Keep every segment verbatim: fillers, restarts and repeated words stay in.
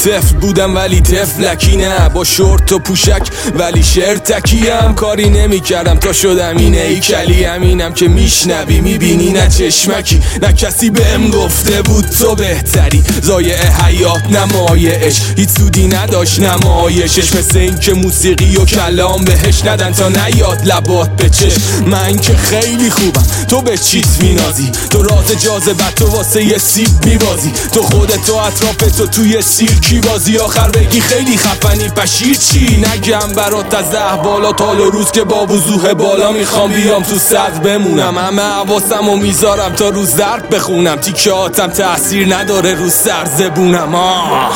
طفل بودم ولی طفلکی نه، با شورت و پوشک ولی شرتکیم. کاری نمی کردم تا شدم اینه ای کلی همینم که میشنوی میبینی نه چشمکی. نه کسی بهم گفته بود تو بهتری، ضایع حیات نمایش هیچ سودی نداشت نمایشش. مثل این که موسیقی و کلام بهش ندن تا نیاد لبات به چشم. من که خیلی خوبم تو به چیت مینازی، تو راز جاذبت تو واسه یه سیب میبازی. تو خودت و اطراف تو توی سیرکی بازی، آخر بگی خیلی خفنی پشیر چی؟ نگم برات از ده بالا تال و روز که با وضوح بالا میخوام بیام تو صد بمونم. همه حواسم و میذارم تا روز ضرب بخونم، تیکاتم تأثیر نداره رو سر زبونم. آه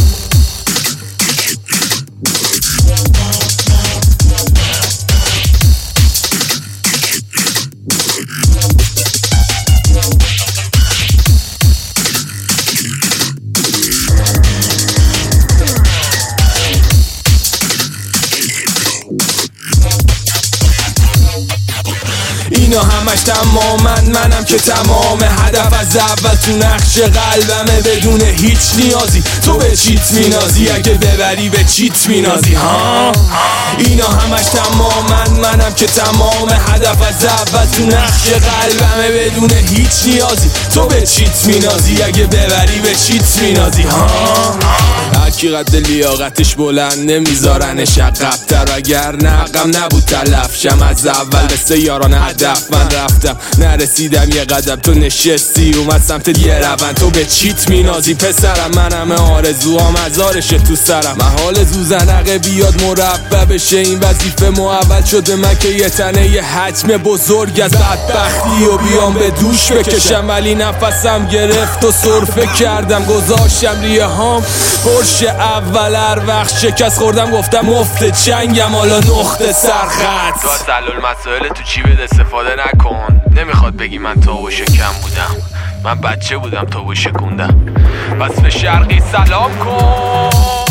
اینا همش تمامن، منم که تمام هدف از اول تو نقش قلبمه بدون هیچ نیازی. تو به چیت مینازی اگه ببری به چیت مینازی ها. اینا همش تمامن، منم که تمام هدف از اول تو نقش قلبمه بدون هیچ نیازی. تو به چیت مینازی اگه ببری به چیت مینازی ها. هرکی قد لیاقتش بلند نمیذارنش عقب‌تر، اگر نه عقم نبود تلفشم از اول مثل یاران هدف من رفتم نرسیدم یه قدم تو نشستی اومد سمت یه روند. تو به چیت مینازی پسرم، من همه آرزوام ازارشه تو سرم. محال زوزنقه بیاد مربع بشه این وظیفه محول شده من که یه تنه یه حجم بزرگ از بدبختی و بیام به دوش بکشم. ولی نفسم گرفت و سرفه کردم گذاشتم ریه هام برش اول هر وقت شکست خوردم گفتم مفت چنگم حالا نقطه سرخط. تو از تحلیل مسائل تو چی بده استفاده نکن. نمیخواد بگی من تابو شکم بودم، من بچه بودم تابو شکوندم. بس به شرقی سلام کن.